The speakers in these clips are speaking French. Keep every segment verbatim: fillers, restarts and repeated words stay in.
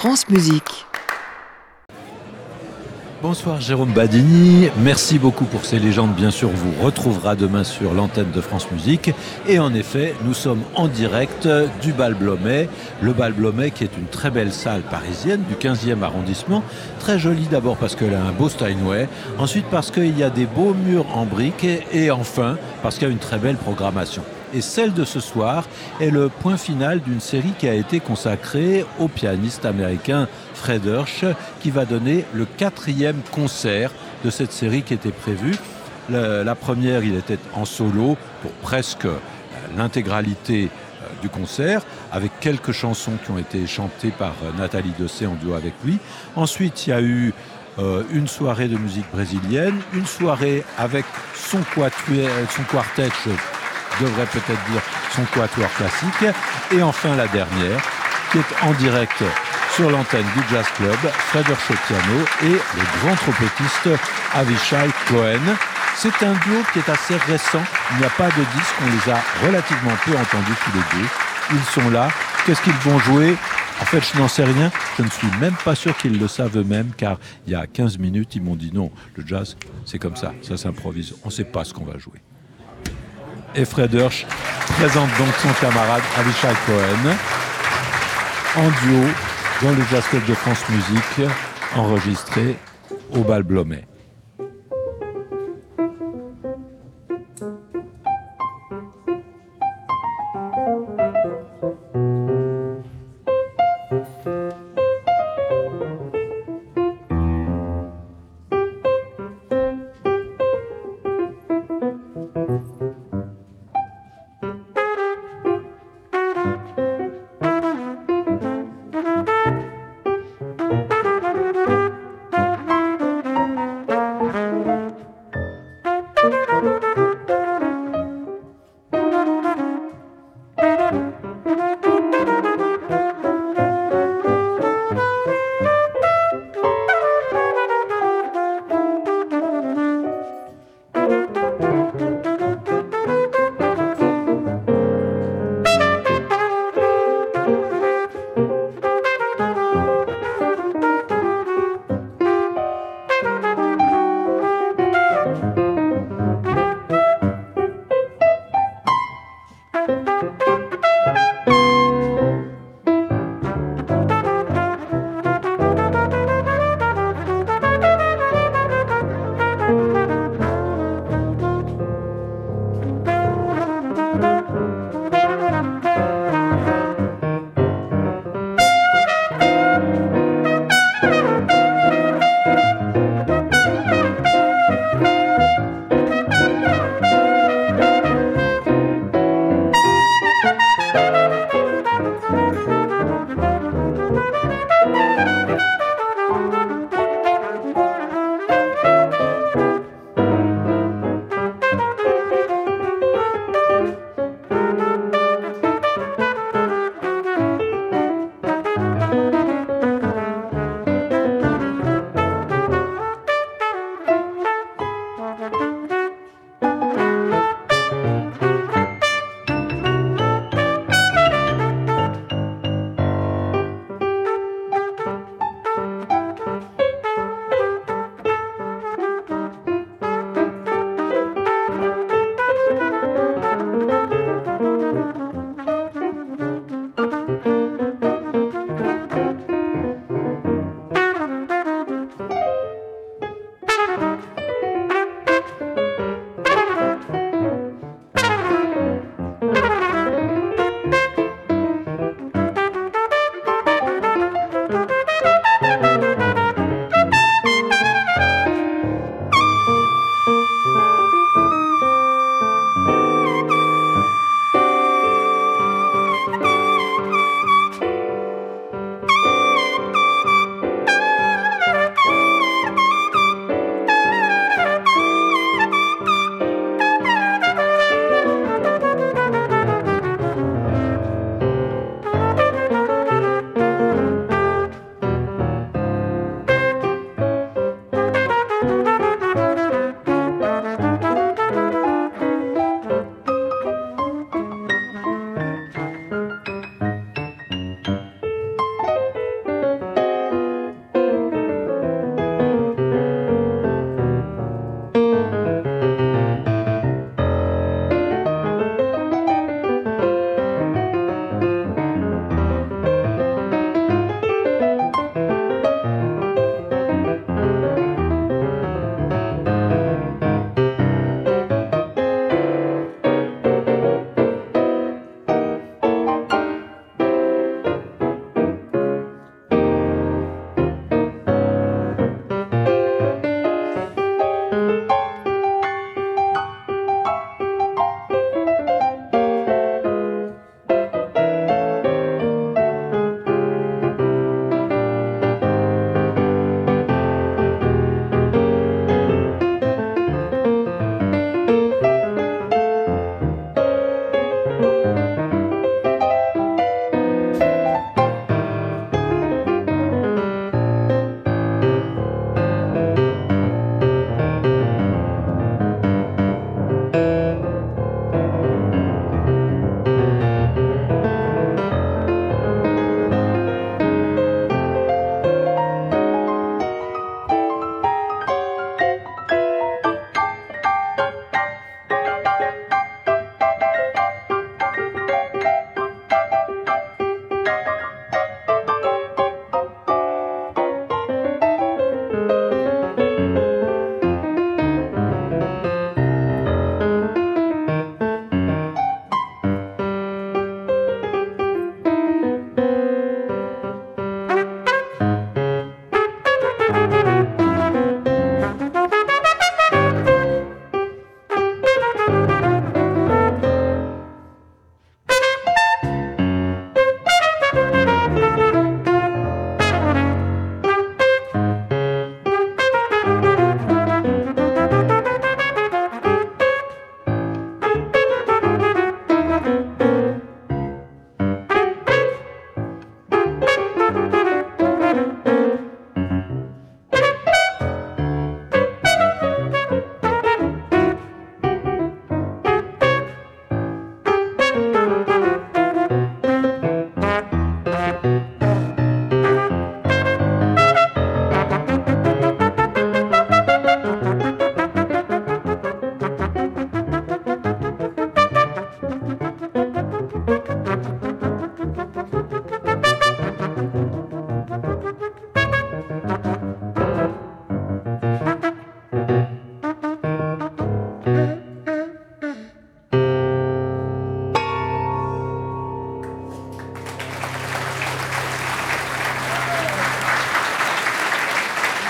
France Musique. Bonsoir Jérôme Badini, merci beaucoup pour ces légendes. Bien sûr, vous retrouvera demain sur l'antenne de France Musique. Et en effet, nous sommes en direct du Bal Blomet. Le Bal Blomet qui est une très belle salle parisienne du quinzième arrondissement. Très jolie d'abord parce qu'elle a un beau Steinway. Ensuite parce qu'il y a des beaux murs en briques. Et enfin parce qu'il y a une très belle programmation. Et celle de ce soir est le point final d'une série qui a été consacrée au pianiste américain Fred Hersch, qui va donner le quatrième concert de cette série qui était prévue. La, la première, il était en solo pour presque l'intégralité du concert, avec quelques chansons qui ont été chantées par Nathalie Dessay en duo avec lui. Ensuite, il y a eu euh, une soirée de musique brésilienne, une soirée avec son, quatuor, son quartet, je devrais peut-être dire son quatuor classique, et enfin la dernière, qui est en direct sur l'antenne du Jazz Club, Fred Hersch au piano et le grand trompettiste Avishai Cohen. C'est un duo qui est assez récent, il n'y a pas de disque, on les a relativement peu entendus tous les deux. Ils sont là, qu'est-ce qu'ils vont jouer ? En fait, je n'en sais rien, je ne suis même pas sûr qu'ils le savent eux-mêmes, car il y a quinze minutes, ils m'ont dit non, le jazz, c'est comme ça, ça s'improvise, on ne sait pas ce qu'on va jouer. Et Fred Hersch présente donc son camarade Avishai Cohen en duo dans le Jazz Club de France Musique, enregistré au Bal Blomet.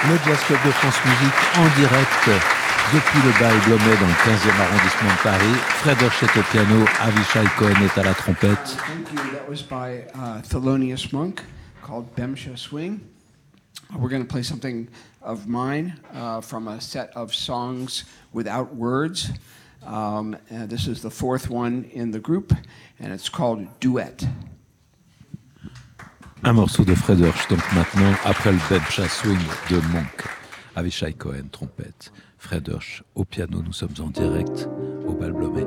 Le Jazz Club de France Musique en direct depuis le Bal Blomet dans le quinzième arrondissement de Paris. Fred Hirsch est au piano, Avishai Cohen est à la trompette. Thank you. That was by uh, Thelonious Monk called Bemsha Swing. We're going to play something of mine uh, from a set of songs without words. Um, and this is the fourth one in the group, and it's called Duet. Un morceau de Fred Hirsch, donc maintenant, après le Bemsha Swing de Monk. Avishai Cohen, trompette. Fred Hirsch au piano, nous sommes en direct au Bal Blomet.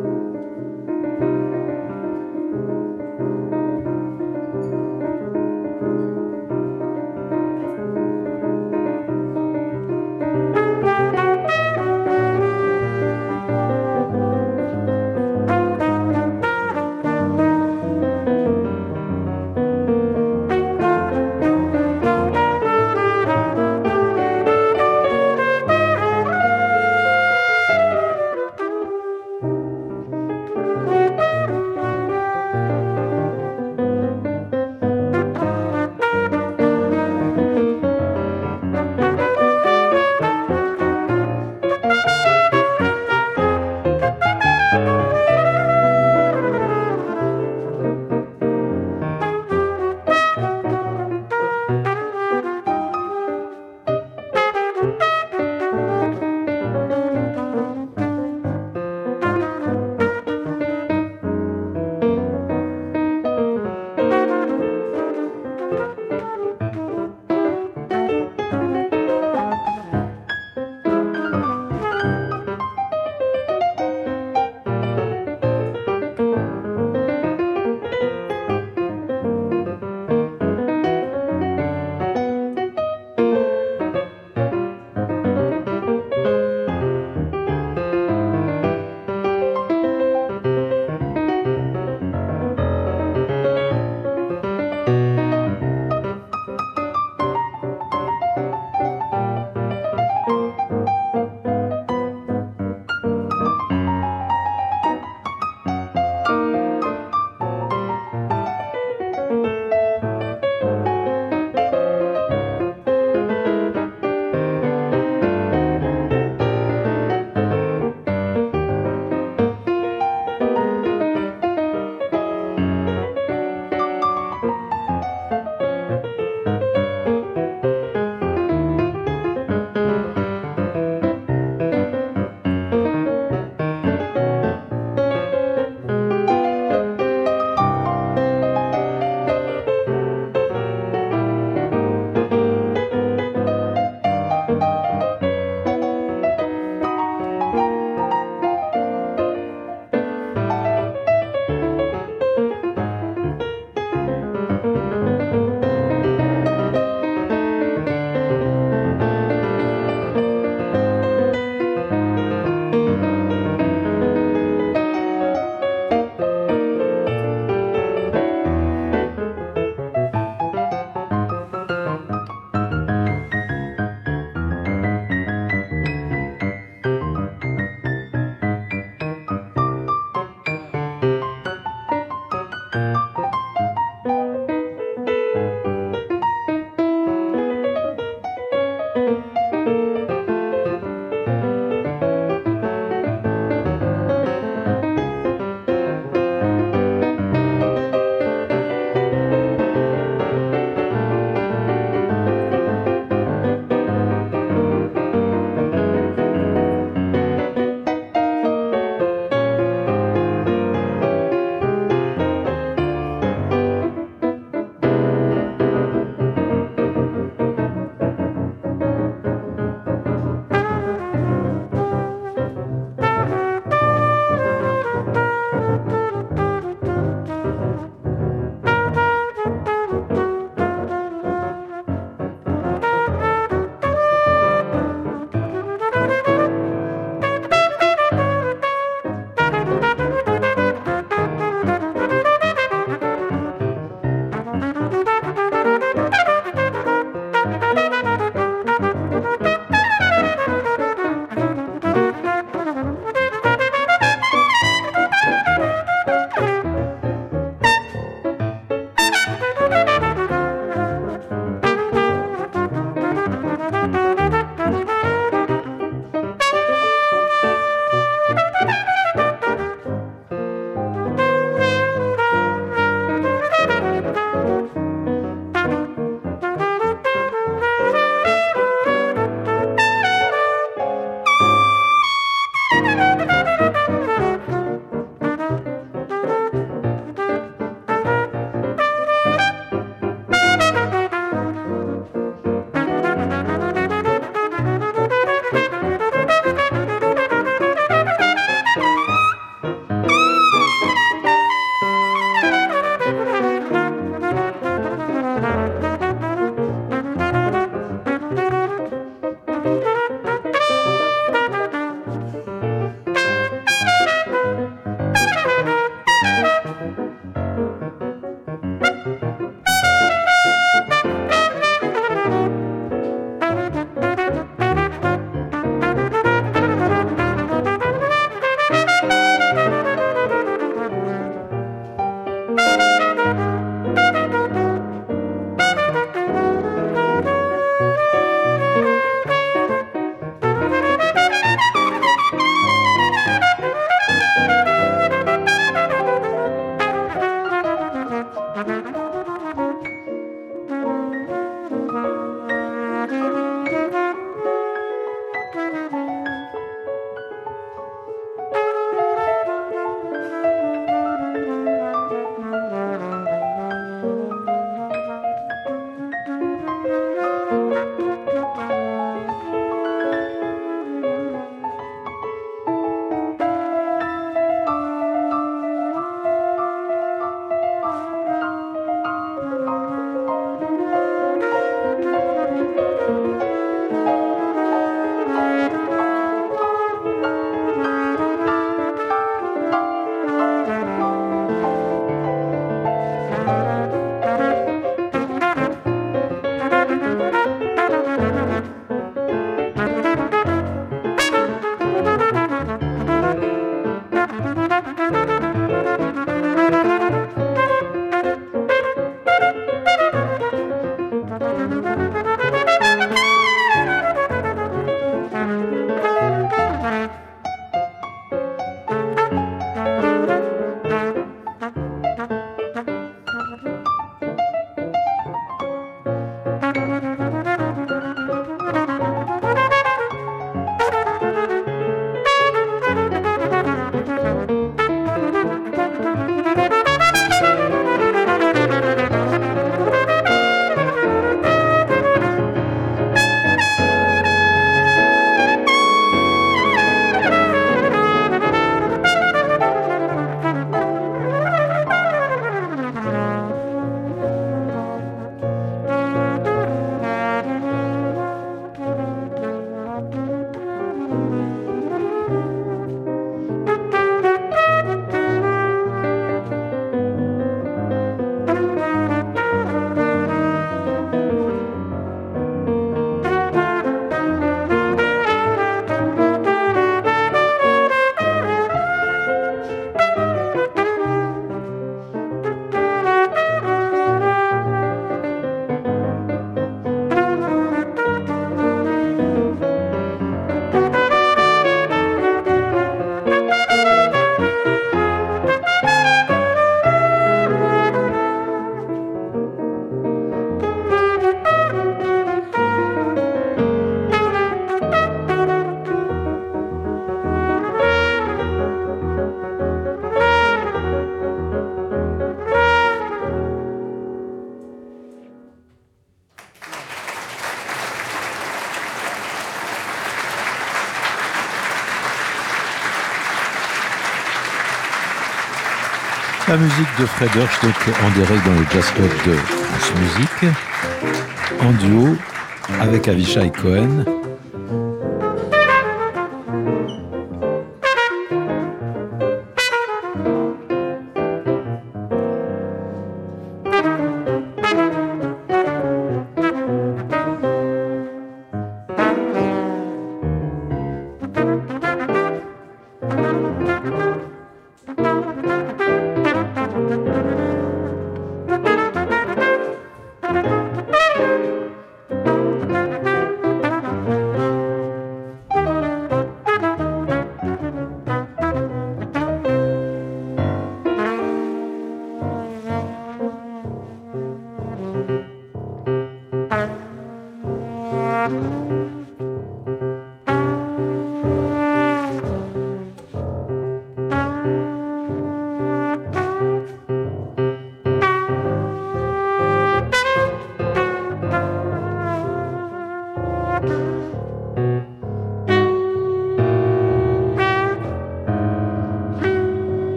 la musique de Fred Durst, donc en direct dans le Jazz Club de France Musique, en duo avec Avishai Cohen.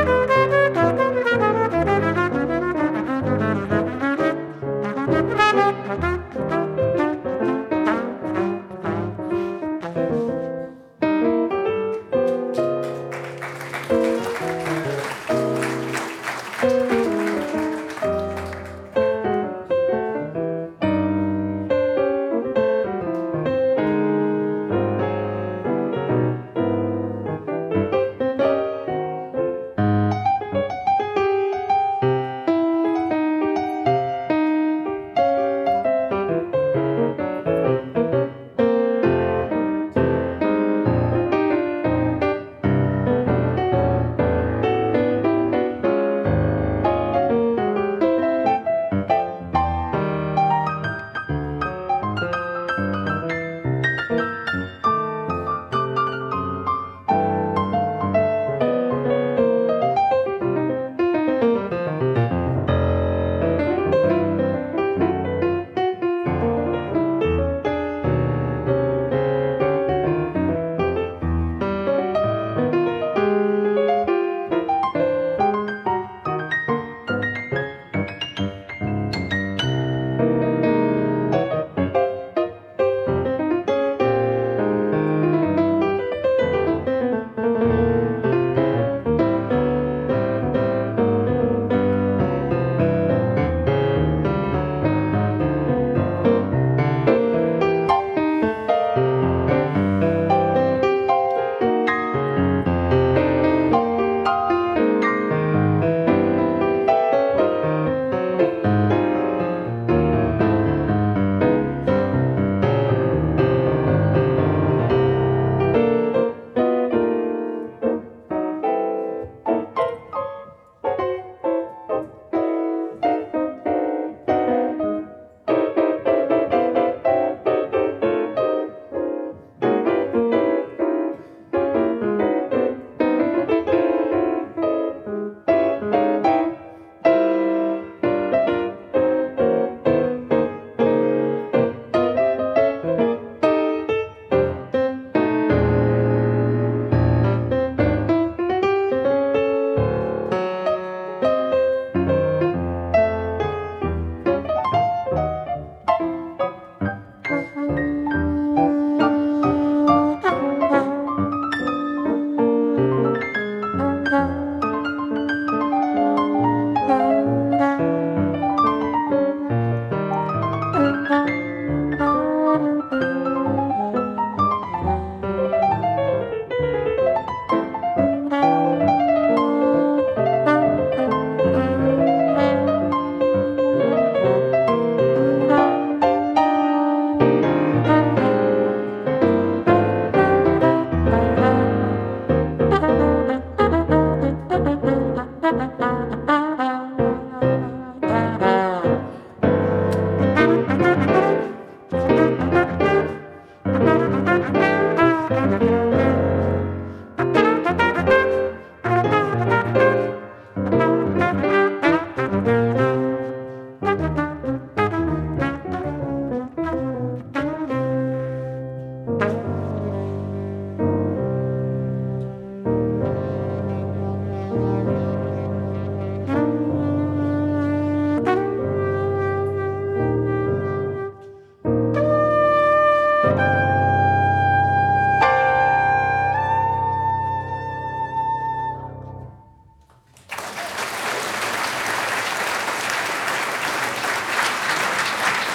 Thank you.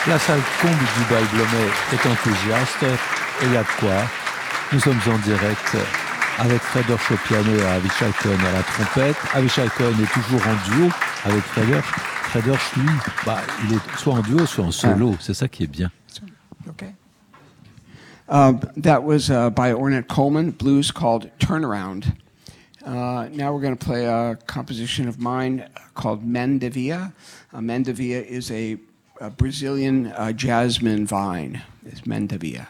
La salle comble du Bal Blomet est enthousiaste et il y a de quoi. Nous sommes en direct avec Frédéric au piano et Avishai Cohen à la trompette. Avishai Cohen est toujours en duo avec Frédéric. Frédéric, lui, bah, il est soit en duo, soit en solo. C'est ça qui est bien. Okay. Uh, that was uh, by Ornette Coleman, blues called Turnaround. Uh, now we're going to play a composition of mine called Mandevilla. Uh, Mandevilla is a, a Brazilian uh, jasmine vine. It's Mandevilla.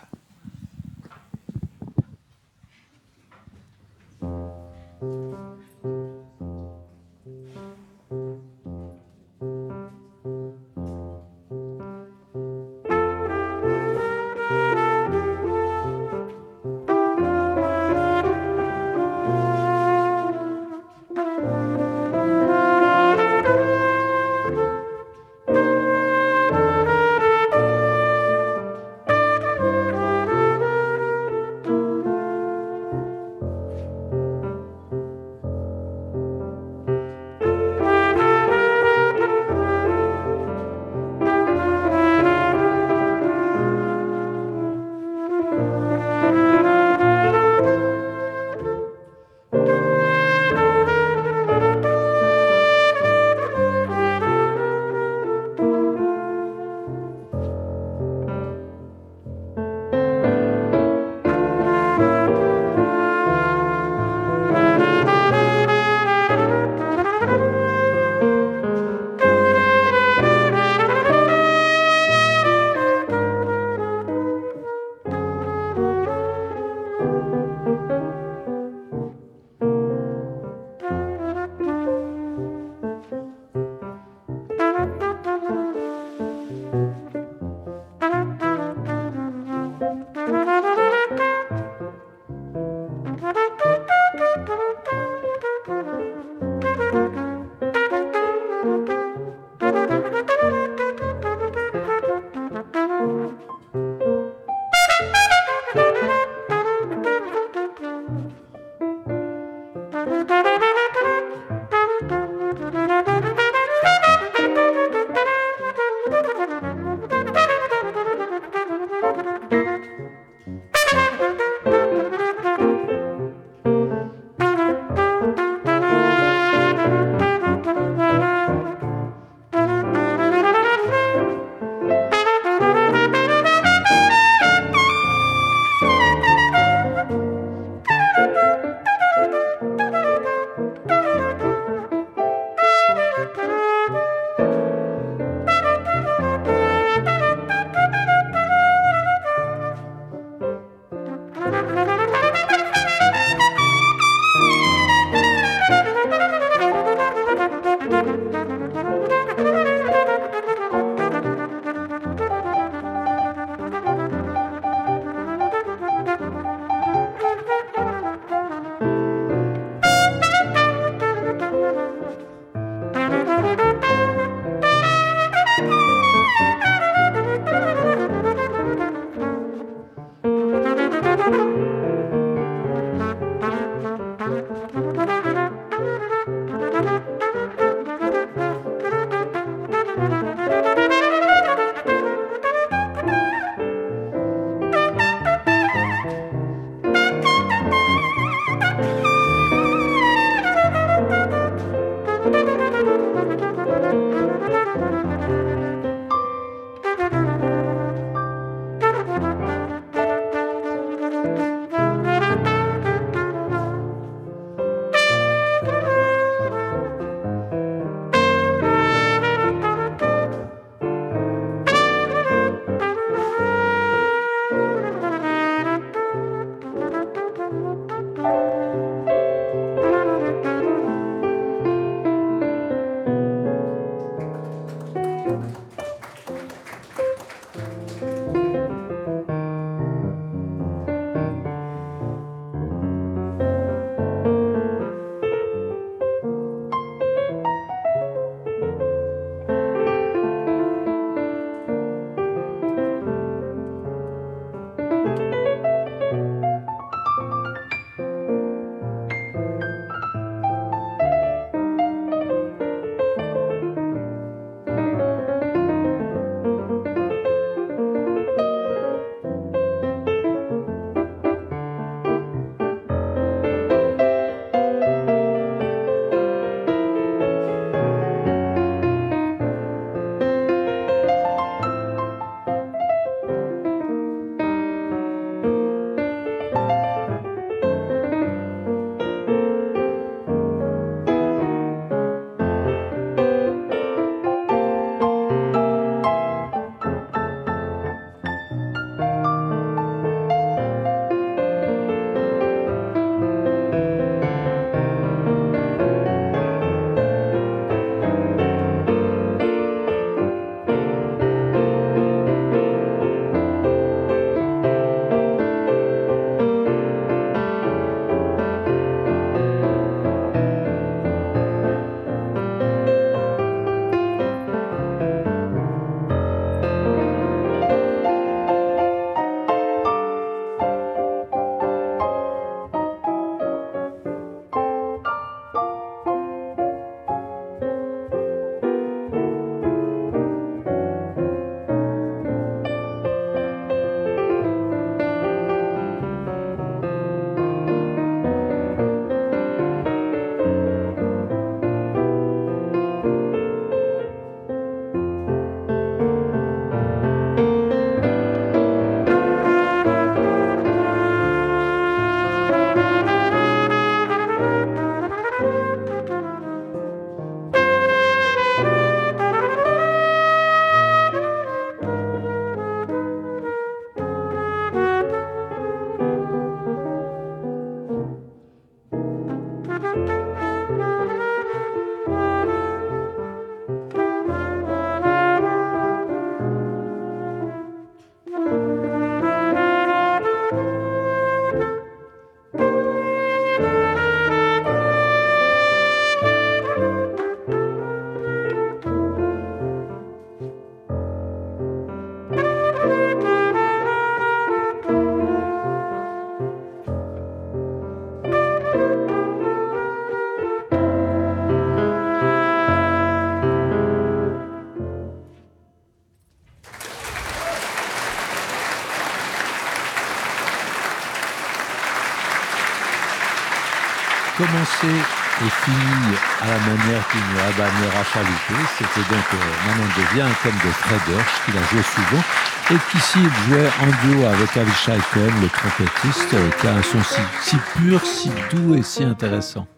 commencé et fini à la manière d'une habanera chaloupée. C'était donc euh, Manon devient un thème de Fred Hirsch qu'il a joué souvent et qu'ici il jouait en duo avec Avishai Cohen, le trompettiste, euh, qui a un son si, si pur, si doux et si intéressant.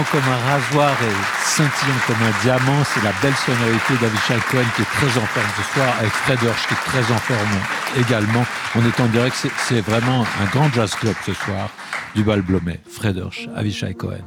courant comme un rasoir et scintillant comme un diamant. C'est la belle sonorité d'Avishai Cohen qui est très en forme ce soir, avec Fred Hirsch qui est très en forme également. On est en direct, c'est, c'est vraiment un grand jazz club ce soir du Bal Blomet. Fred Hirsch, Avishai Cohen.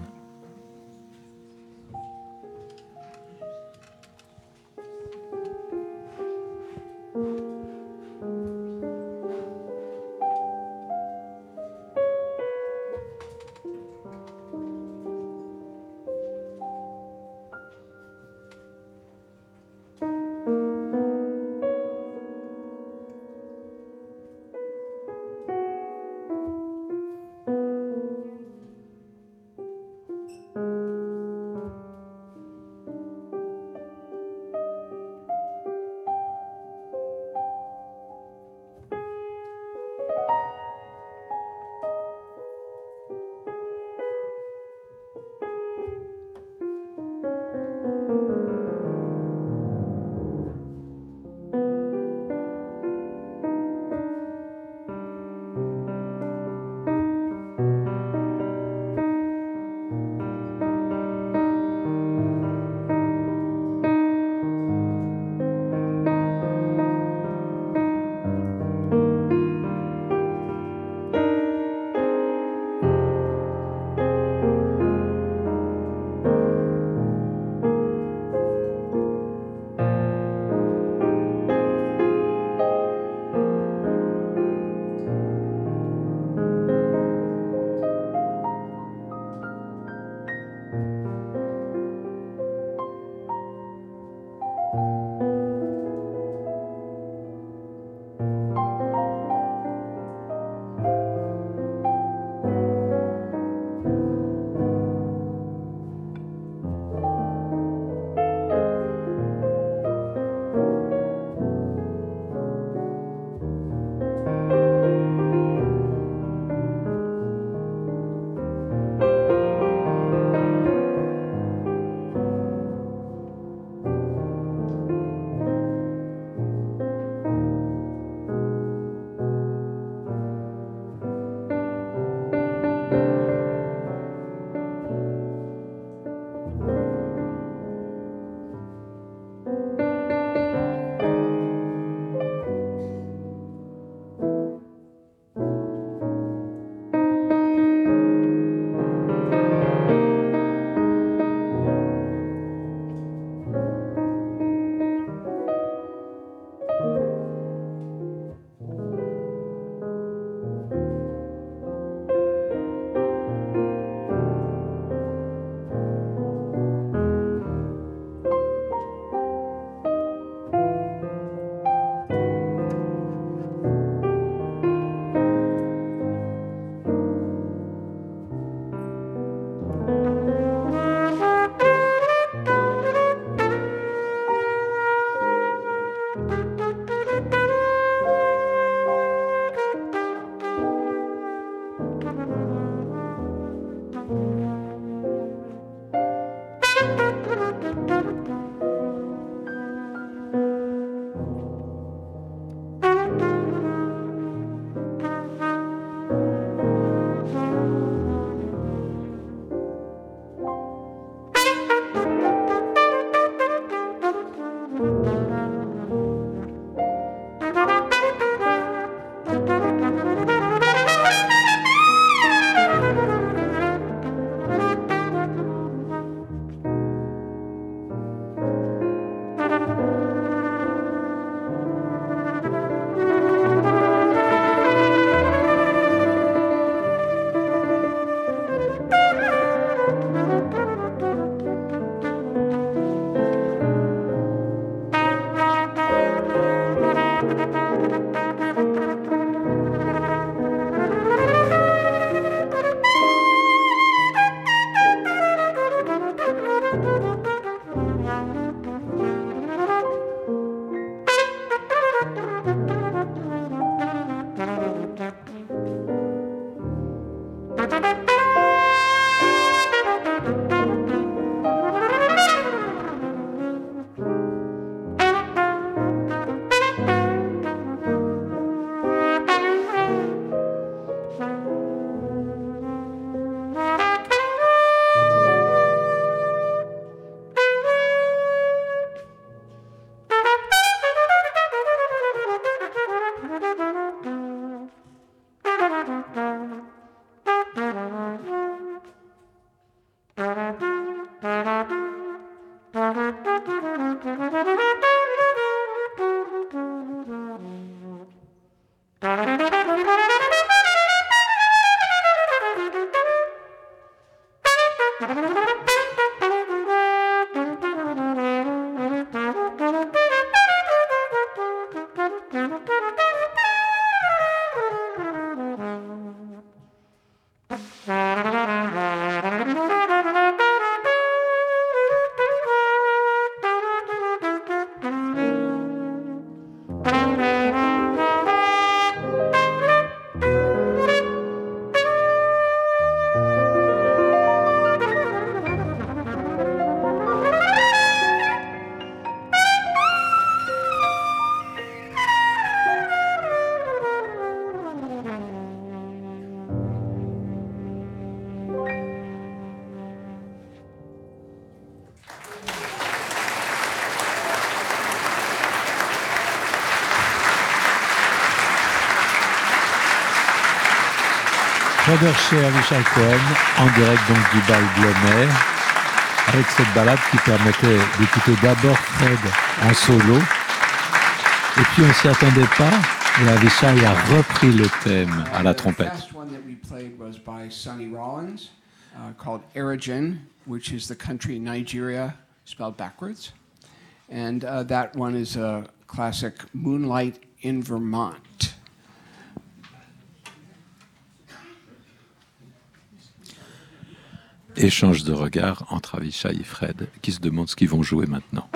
Fred Hersch et Avichai Cohen, en direct donc du bal Blomet, avec cette balade qui permettait d'écouter d'abord Fred en solo, et puis on ne s'y attendait pas, et Avichai a repris le thème à la trompette. The last one that we played was by Sonny Rollins, uh, called Erigen, which is the country Nigeria spelled backwards. And uh, that one is a classic Moonlight in Vermont. Échange de regards entre Avichai et Fred, qui se demandent ce qu'ils vont jouer maintenant.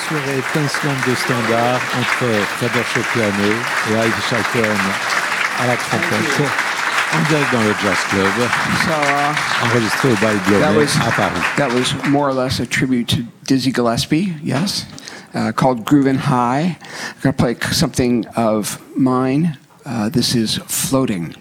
soirée étincelante de standard entre Fred Hersch au piano et Heidi Schalken à la trompette, en direct dans le Jazz Club, So uh, enregistré au Bal that Blomet was à Paris. that was more or less a tribute to Dizzy Gillespie, yes, uh, called Groovin' High. I'm gonna play something of mine. Uh, this is Floating.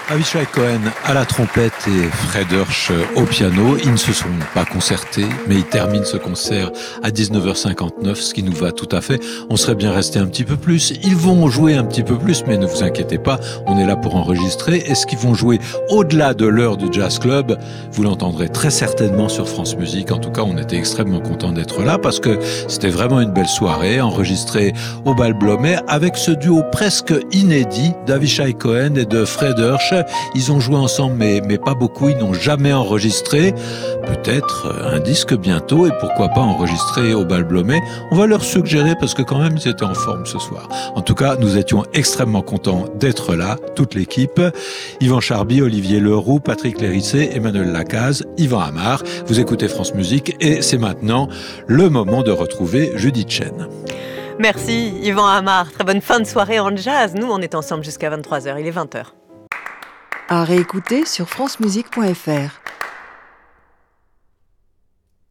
Avishai Cohen à la trompette et Fred Hirsch au piano. Ils ne se sont pas concertés, mais ils terminent ce concert à dix-neuf heures cinquante-neuf, ce qui nous va tout à fait. On serait bien resté un petit peu plus. Ils vont jouer un petit peu plus, mais ne vous inquiétez pas, on est là pour enregistrer. Est-ce qu'ils vont jouer au-delà de l'heure du Jazz Club? Vous l'entendrez très certainement sur France Musique. En tout cas, on était extrêmement contents d'être là parce que c'était vraiment une belle soirée, enregistrée au Bal Blomet avec ce duo presque inédit d'Avishai Cohen et de Fred Hirsch. Ils ont joué ensemble, mais, mais pas beaucoup. Ils n'ont jamais enregistré. Peut-être un disque bientôt, et pourquoi pas enregistrer au Bal Blomet. On va leur suggérer parce que quand même, ils étaient en forme ce soir. En tout cas, nous étions extrêmement contents d'être là, toute l'équipe. Yvan Charby, Olivier Leroux, Patrick Lérissé, Emmanuel Lacaze, Yvan Amar. Vous écoutez France Musique et c'est maintenant le moment de retrouver Judith Chen. Merci Yvan Amar. Très bonne fin de soirée en jazz. Nous, on est ensemble jusqu'à vingt-trois heures. Il est vingt heures. À réécouter sur francemusique point f r.